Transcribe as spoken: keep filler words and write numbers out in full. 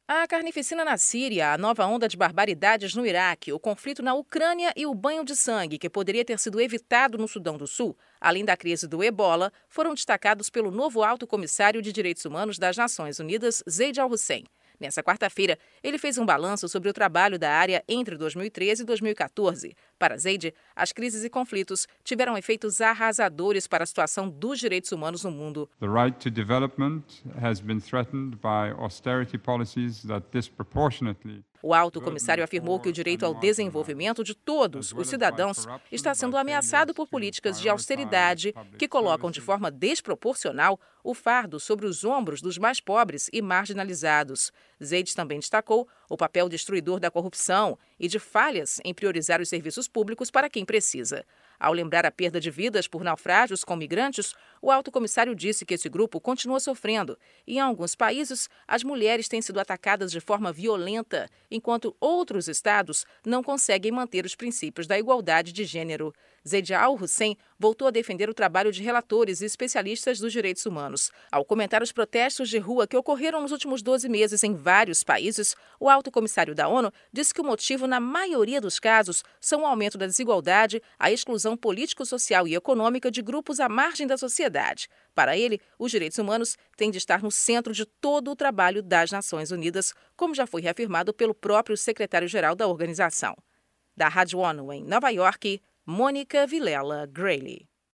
A carnificina na Síria, a nova onda de barbaridades no Iraque, o conflito na Ucrânia e o banho de sangue que poderia ter sido evitado no Sudão do Sul, além da crise do ebola, foram destacados pelo novo alto comissário de Direitos Humanos das Nações Unidas, Zeid Al-Hussein. Nessa quarta-feira, ele fez um balanço sobre o trabalho da área entre dois mil e treze e dois mil e quatorze. Para Zeid, as crises e conflitos tiveram efeitos arrasadores para a situação dos direitos humanos no mundo. The right to development has been threatened by austerity policies that disproportionately. O alto comissário afirmou que o direito ao desenvolvimento de todos os cidadãos está sendo ameaçado por políticas de austeridade que colocam de forma desproporcional o fardo sobre os ombros dos mais pobres e marginalizados. Zeid também destacou o papel destruidor da corrupção e de falhas em priorizar os serviços públicos para quem precisa. Ao lembrar a perda de vidas por naufrágios com migrantes, o alto comissário disse que esse grupo continua sofrendo e, em alguns países, as mulheres têm sido atacadas de forma violenta, enquanto outros estados não conseguem manter os princípios da igualdade de gênero. Zeid Al-Hussein voltou a defender o trabalho de relatores e especialistas dos direitos humanos. Ao comentar os protestos de rua que ocorreram nos últimos doze meses em vários países, o alto comissário da ONU disse que o motivo, na maioria dos casos, são o aumento da desigualdade, a exclusão político-social e econômica de grupos à margem da sociedade. Para ele, os direitos humanos têm de estar no centro de todo o trabalho das Nações Unidas, como já foi reafirmado pelo próprio secretário-geral da organização. Da Rádio ONU em Nova York, Mônica Vilela Grayle.